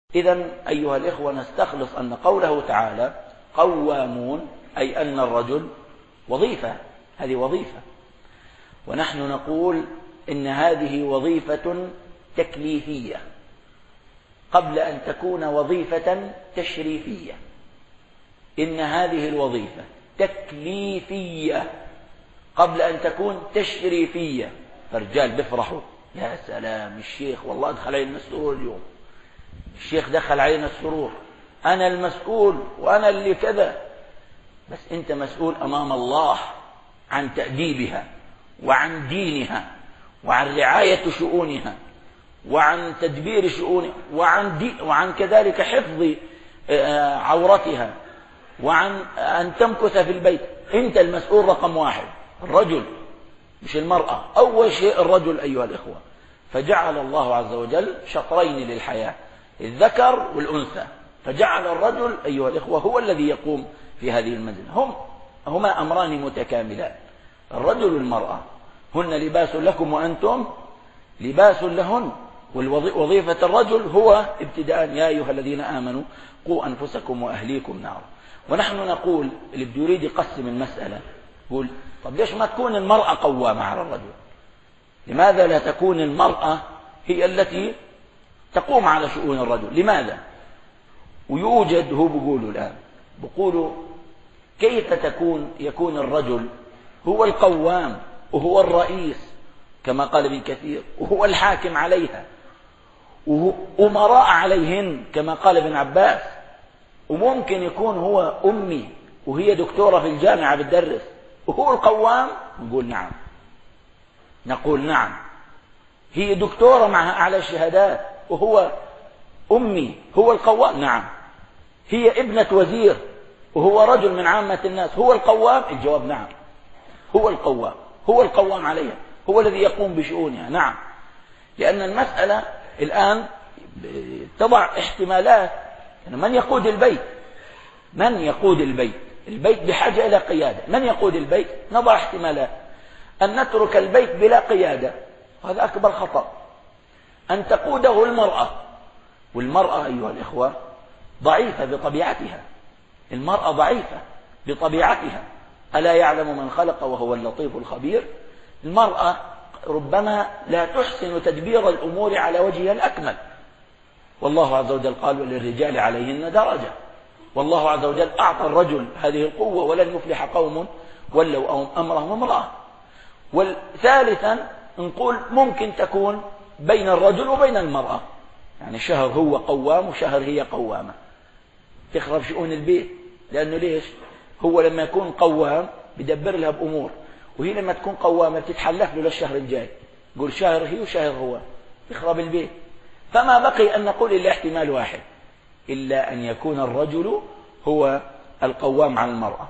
إذن أيها الإخوة نستخلص أن قوله تعالى قوامون أي أن الرجل وظيفة، هذه وظيفة، ونحن نقول إن هذه وظيفة تكليفية قبل أن تكون وظيفة تشريفية. إن هذه الوظيفة تكليفية قبل أن تكون تشريفية. فرجال بيفرحوا، يا سلام الشيخ والله دخل علينا السرور اليوم، الشيخ دخل علينا السرور، أنا المسؤول وأنا اللي كذا. بس أنت مسؤول أمام الله عن تأديبها وعن دينها وعن رعاية شؤونها وعن تدبير شؤونها وعن كذلك حفظ عورتها وعن أن تمكث في البيت. أنت المسؤول رقم واحد، الرجل مش المرأة. أول شيء الرجل أيها الإخوة. فجعل الله عز وجل شطرين للحياة، الذكر والأنثى، فجعل الرجل أيها الإخوة هو الذي يقوم في هذه المنزلة. هما أمران متكاملان، الرجل والمرأة، هن لباس لكم وأنتم لباس لهن. ووظيفة الرجل هو ابتداء يا أيها الذين آمنوا قوا أنفسكم وأهليكم نارا. ونحن نقول اللي بده يريد يقسم المسألة يقول طب ليش ما تكون المرأة قوامة على الرجل؟ لماذا لا تكون المرأة هي التي تقوم على شؤون الرجل؟ لماذا؟ ويوجد، هو بيقولوا الآن بيقولوا كيف يكون الرجل هو القوام وهو الرئيس كما قال ابن كثير، وهو الحاكم عليها وأمراء عليهن كما قال ابن عباس، وممكن يكون هو أمي وهي دكتورة في الجامعة بتدرس وهو القوام؟ نقول نعم. نقول نعم، هي دكتورة معها أعلى الشهادات وهو أمي، هو القوام؟ نعم. هي ابنة وزير وهو رجل من عامة الناس، هو القوام؟ الجواب نعم، هو القوام، هو القوام عليها، هو الذي يقوم بشؤونها. نعم، لأن المسألة الآن تضع احتمالات. من يقود البيت؟ من يقود البيت؟ البيت بحاجة إلى قيادة. من يقود البيت؟ نضع احتمالات. أن نترك البيت بلا قيادة، وهذا أكبر خطأ. أن تقوده المرأة، والمرأة أيها الإخوة ضعيفة بطبيعتها، المرأة ضعيفة بطبيعتها. ألا يعلم من خلق وهو اللطيف الخبير؟ المرأة ربما لا تحسن تدبير الأمور على وجهها الأكمل، والله عز وجل قال وللرجال عليهن درجة، والله عز وجل أعطى الرجل هذه القوة ولن يفلح قوم ولوا أمرهم امرأة. والثالثا نقول ممكن تكون بين الرجل وبين المرأة، يعني شهر هو قوام وشهر هي قوامة، تخرب شؤون البيت. لأنه ليش؟ هو لما يكون قوام بدبر لها بأمور، وهي لما تكون قوامة بتتحلف له للشهر الجاي، يقول شهر هي وشهر هو، يخرب البيت. فما بقي أن نقول إلا احتمال واحد، إلا أن يكون الرجل هو القوام على المرأة،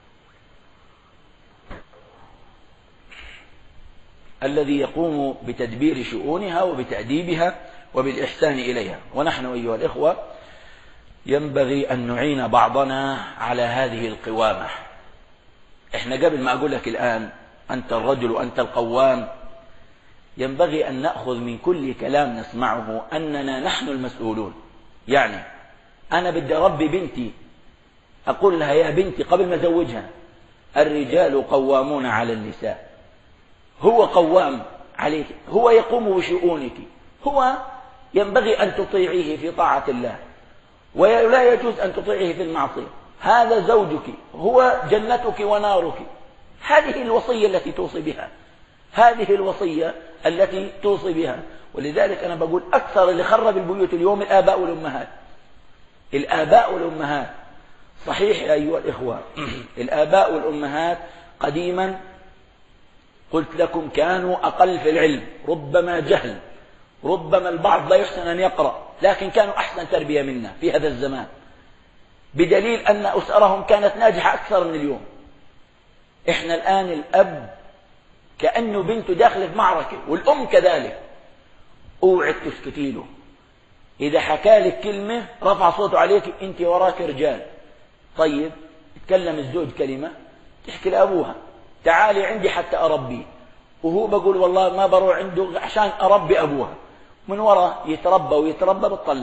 الذي يقوم بتدبير شؤونها وبتأديبها وبالإحسان إليها. ونحن أيها الإخوة ينبغي أن نعين بعضنا على هذه القوامة. إحنا قبل ما أقول لك الآن أنت الرجل وأنت القوام، ينبغي أن نأخذ من كل كلام نسمعه أننا نحن المسؤولون. يعني أنا بدي أربي بنتي، أقول لها يا بنتي قبل ما أزوجها الرجال قوامون على النساء، هو قوام عليك، هو يقوم بشؤونك، هو ينبغي أن تطيعيه في طاعة الله ولا يجوز أن تطيعيه في المعصية. هذا زوجك، هو جنتك ونارك. هذه الوصية التي توصي بها، هذه الوصية التي توصي بها. ولذلك أنا بقول أكثر اللي خرب البيوت اليوم الآباء والأمهات، الآباء والأمهات. صحيح يا أيها الإخوة، الآباء والأمهات قديما قلت لكم كانوا أقل في العلم، ربما جهل، ربما البعض لا يحسن أن يقرأ، لكن كانوا أحسن تربية منا في هذا الزمان، بدليل أن أسرهم كانت ناجحة أكثر من اليوم. إحنا الآن الأب كأنه بنته داخل في معركة، والأم كذلك. اوعد تسكتي له، إذا حكى لك كلمة رفع صوته عليك أنت وراك رجال. طيب يتكلم الزوج كلمة تحكي لأبوها تعالي عندي حتى أربيه، وهو بقول والله ما بروح عنده عشان أربي أبوها، من وراء يتربى ويتربى بتطلقوا.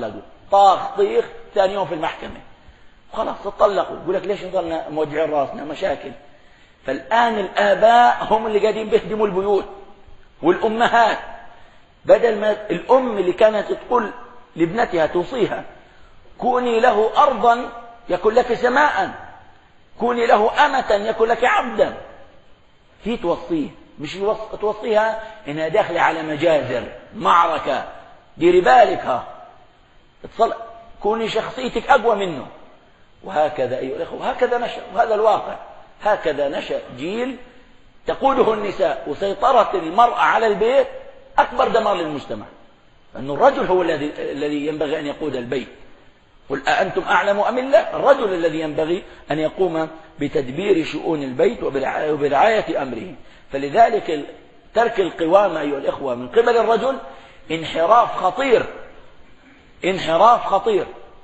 طاخ طيخ، ثاني يوم في المحكمة خلاص تطلقوا. يقول لك ليش نضلنا موجعين راسنا مشاكل. فالآن الآباء هم اللي قاعدين بيهدموا البيوت، والأمهات بدل ما الأم اللي كانت تقول لابنتها توصيها كوني له أرضا يكن لك سماء، كوني له أمة يكن لك عبدا، هي توصيه، مش توصيها إنها داخلة على مجازر معركة، ديري بالك، كوني شخصيتك أقوى منه. وهكذا أيها الأخوة، هكذا نشأ، وهذا الواقع، هكذا نشأ جيل تقوده النساء، وسيطرة المرأة على البيت أكبر دمار للمجتمع، أن الرجل هو الذي ينبغي أن يقود البيت. قل أأنتم أعلم أم الله؟ الرجل الذي ينبغي أن يقوم بتدبير شؤون البيت وبرعاية أمره. فلذلك ترك القوامة أيها الإخوة من قبل الرجل انحراف خطير، انحراف خطير.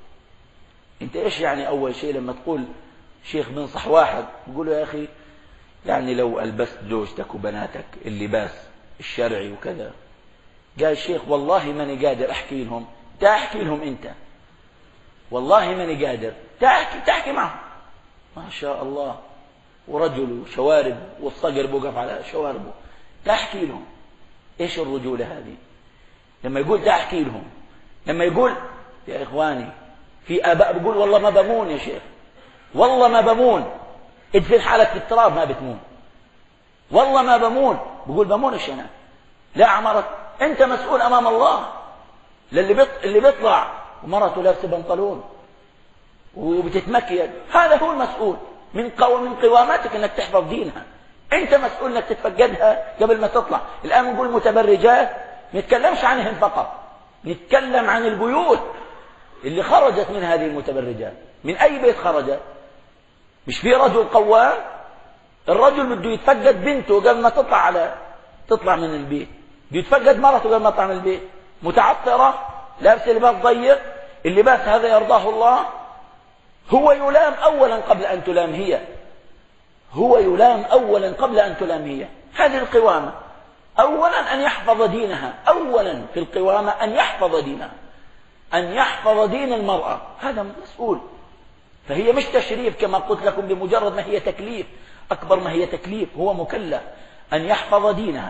انت ايش يعني اول شيء لما تقول شيخ بنصح واحد يقول له يا اخي يعني لو ألبست زوجتك وبناتك اللباس الشرعي وكذا، قال الشيخ والله ماني قادر احكي لهم، تحكي لهم انت، والله ماني قادر، تحكي معهم. ما شاء الله، ورجل وشوارب والصقر بوقف على شواربه، تحكي لهم. ايش الرجولة هذه لما يقول تحكي لهم؟ لما يقول يا إخواني في آباء بيقول والله ما بمون يا شيخ، والله ما بمون، ادفن حالك في التراب ما بتمون، والله ما بمون، بيقول بمون الشنان. لا عمرك أنت مسؤول أمام الله، اللي بيطلع ومرته لابسه بنطلون وبتتمكيد، هذا هو المسؤول من قواماتك أنك تحفظ دينها، أنت مسؤول أنك تتفقدها قبل ما تطلع. الآن نقول متبرجات، ما نتكلمش عنهم فقط، نتكلم عن البيوت اللي خرجت من هذه المتبرجات. من أي بيت خرجت؟ مش في رجل قوام؟ الرجل بده يتفقد بنته قبل ما تطلع من البيت، بده يتفقد مرته قبل ما تطلع من البيت، متعطرة لابسه لباس ضيق، اللباس هذا يرضاه الله، هو يلام أولا قبل أن تلام هي، هو يلام أولا قبل أن تلام هي. هذه القوامة، أولا أن يحفظ دينها، أولا في القوامة أن يحفظ دينها، أن يحفظ دين المرأة، هذا مسؤول. فهي مش تشريف كما قلت لكم بمجرد ما هي تكليف، أكبر ما هي تكليف، هو مكلف أن يحفظ دينها.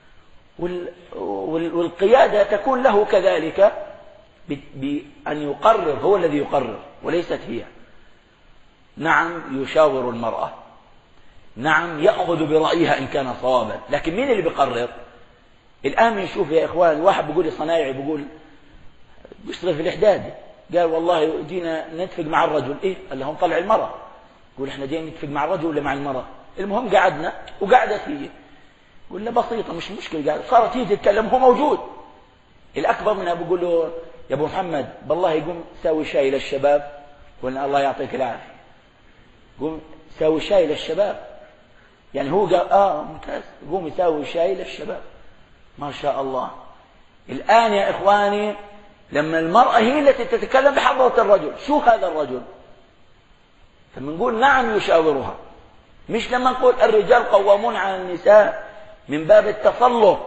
والقيادة تكون له كذلك بأن يقرر، هو الذي يقرر وليست هي. نعم يشاور المرأة، نعم يأخذ برأيها إن كان صوابا، لكن مين اللي بيقرر؟ الآن بنشوف يا إخوان واحد بيقول صنايعي بيشتغل في الإحداد، قال والله جينا نتفق مع الرجل، إيه؟ قال لهم طلع المرأة، يقول إحنا جينا نتفق مع الرجل ولا مع المرأة؟ المهم قعدنا وقعدت هي، قلنا بسيطة مش مشكلة، صارت هي تتكلم هو موجود. الأكبر منها بيقول له يا أبو محمد بالله يقوم ساوي شاي للشباب، قلنا الله يعطيك العافية، قوم ساوي شاي للشباب، يعني هو قال ممتاز، قوم يساوي شاي للشباب، ما شاء الله. الآن يا إخواني لما المرأة هي التي تتكلم بحضرة الرجل، شو هذا الرجل؟ لما نقول نعم يشاورها، مش لما نقول الرجال قوامون على النساء من باب التسلط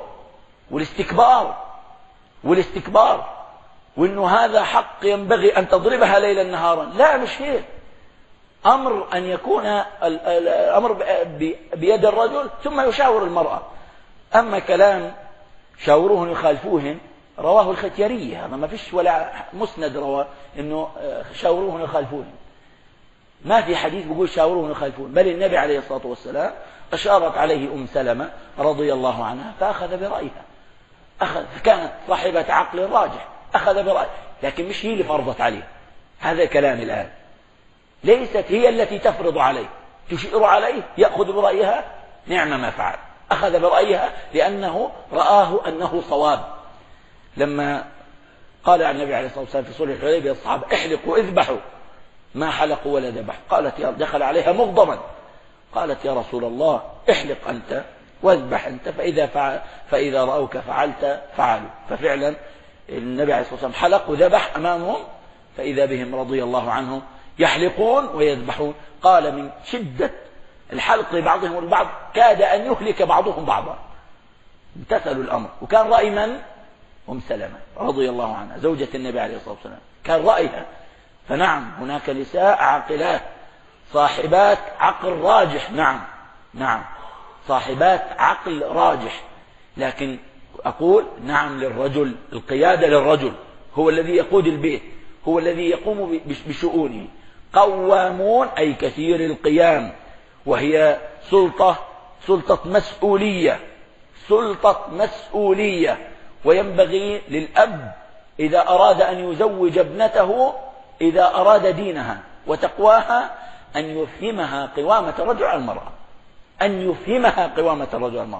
والاستكبار وإنه هذا حق ينبغي أن تضربها ليلا نهارا، لا مش هيك. أمر أن يكون الأمر بيد الرجل ثم يشاور المرأة. أما كلام شاوروهن يخالفوهن رواه الختياري، هذا ما فيش ولا مسند رواه إنه شاوروهن يخالفوهن، ما في حديث بيقول شاوروهن يخالفوهن، بل النبي عليه الصلاة والسلام أشارت عليه سلمة رضي الله عنها فأخذ برأيها، كانت صاحبة عقل راجح، أخذ برأيها، لكن مش هي اللي فرضت عليه. هذا كلام الآن، ليست هي التي تفرض عليه، تشير عليه يأخذ برأيها، نعم ما فعل، أخذ برأيها لأنه رآه أنه صواب. لما قال النبي عليه الصلاة والسلام في صلح الحديبية الصحابة احلقوا اذبحوا، ما حلقوا ولا ذبحوا، قالت دخل عليها مغضبا، قالت يا رسول الله احلق أنت واذبح أنت، فإذا رأوك فعلت فعلوا. ففعلا النبي عليه الصلاة والسلام حلق وذبح أمامهم، فإذا بهم رضي الله عنهم يحلقون ويذبحون. قال من شدة الحلق لبعضهم البعض كاد أن يهلك بعضهم بعضا، امتثلوا الأمر. وكان رأي من؟ أم سلمة رضي الله عنها زوجة النبي عليه الصلاة والسلام، كان رأيها. فنعم هناك نساء عاقلات صاحبات عقل راجح، نعم صاحبات عقل راجح، لكن أقول نعم للرجل، القيادة للرجل، هو الذي يقود البيت، هو الذي يقوم بشؤونه. قوامون أي كثير القيام، وهي سلطة مسؤولية. وينبغي للأب إذا أراد أن يزوج ابنته، إذا أراد دينها وتقواها، أن يفهمها قوامة الرجل على المرأة،